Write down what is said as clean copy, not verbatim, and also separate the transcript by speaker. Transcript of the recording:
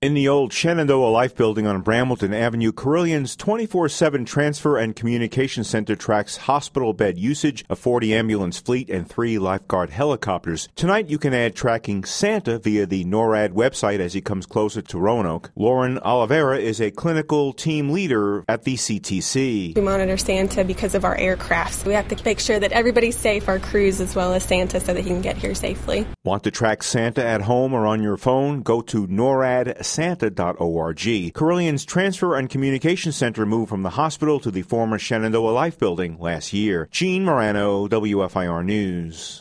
Speaker 1: In the old Shenandoah Life Building on Brambleton Avenue, Carillion's 24/7 transfer and communication center tracks hospital bed usage, a 40 ambulance fleet, and 3 lifeguard helicopters. Tonight you can add tracking Santa via the NORAD website as he comes closer to Roanoke. Lauren Oliveira is a clinical team leader at the CTC.
Speaker 2: We monitor Santa because of our aircrafts. We have to make sure that everybody's safe, our crews as well as Santa, so that he can get here safely.
Speaker 1: Want to track Santa at home or on your phone? Go to NORAD.santa.org. Carillion's Transfer and Communication Center moved from the hospital to the former Shenandoah Life Building last year. Gene Morano, WFIR News.